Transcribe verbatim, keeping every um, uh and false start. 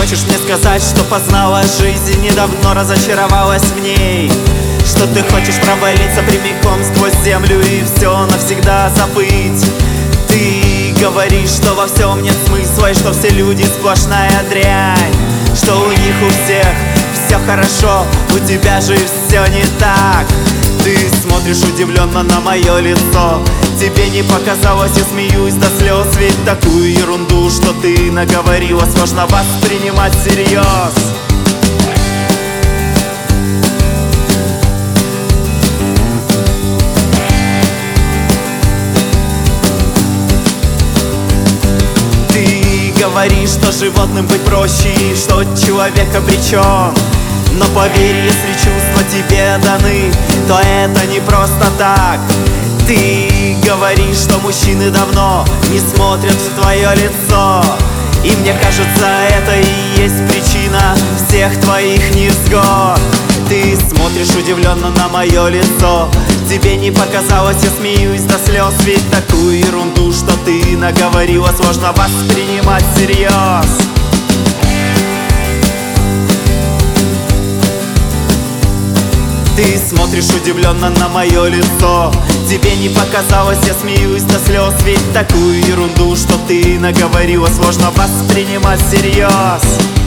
хочешь мне сказать, что познала жизнь, недавно разочаровалась в ней? Что ты хочешь провалиться прямиком сквозь землю и все навсегда забыть? Ты говоришь, что во всем нет смысла, и что все люди сплошная дрянь, что у них у всех все хорошо, у тебя же все не так. Ты смотришь удивленно на мое лицо, тебе не показалось, я смеюсь до слез. Ведь такую ерунду, что ты наговорила, сложно воспринимать всерьез. Ты говоришь, что животным быть проще, и что человек обречен. Но поверь, если чувства тебе даны, то это не просто так. Ты говоришь, что мужчины давно не смотрят в твое лицо, и мне кажется, это и есть причина всех твоих невзгод. Ты смотришь удивленно на мое лицо, тебе не показалось, я смеюсь до слез. Ведь такую ерунду, что ты наговорила, сложно воспринимать всерьез. Ты смотришь удивленно на мое лицо, тебе не показалось, я смеюсь до слез. Ведь такую ерунду, что ты наговорила, сложно воспринимать всерьез.